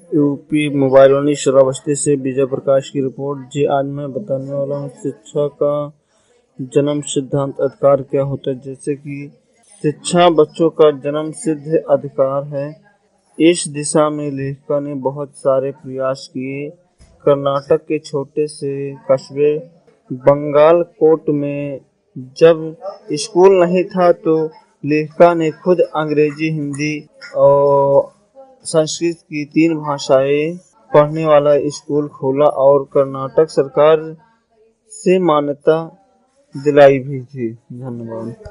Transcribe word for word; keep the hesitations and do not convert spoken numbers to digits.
UP mobile वाली श्रावस्ती से विजय प्रकाश की रिपोर्ट। जी आज मैं बताने वाला हूँ शिक्षा का जन्म सिद्धांत अधिकार क्या होता है। जैसे कि शिक्षा बच्चों का जन्म सिद्ध अधिकार है। इस दिशा में लेखिका ने बहुत सारे प्रयास किए। कर्नाटक के छोटे से कस्बे बंगाल कोट में जब स्कूल नहीं था तो लेखिका ने खुद अंग्रेजी, हिंदी और संस्कृत की तीन भाषाएं पढ़ने वाला स्कूल खोला और कर्नाटक सरकार से मान्यता दिलाई भी थी। धन्यवाद।